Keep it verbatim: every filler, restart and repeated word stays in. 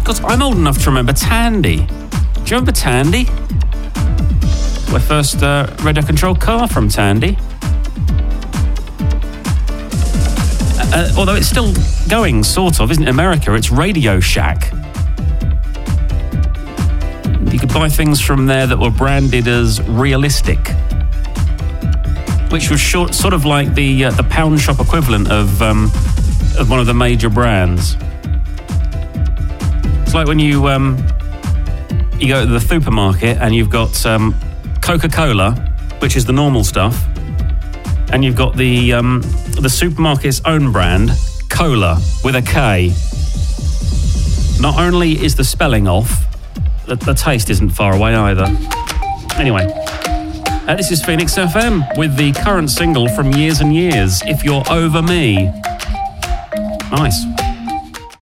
Because I'm old enough to remember Tandy. Do you remember Tandy? I first uh, radio-controlled car from Tandy. Uh, although it's still going, sort of, isn't it? America, it's Radio Shack. You could buy things from there that were branded as realistic, which was short, sort of like the uh, the pound shop equivalent of um, of one of the major brands. It's like when you um, you go to the supermarket and you've got um, Coca-Cola, which is the normal stuff, and you've got the um, the supermarket's own brand, Cola, with a K. Not only is the spelling off, the, the taste isn't far away either. Anyway, uh, this is Phoenix F M with the current single from Years and Years, If You're Over Me. Nice.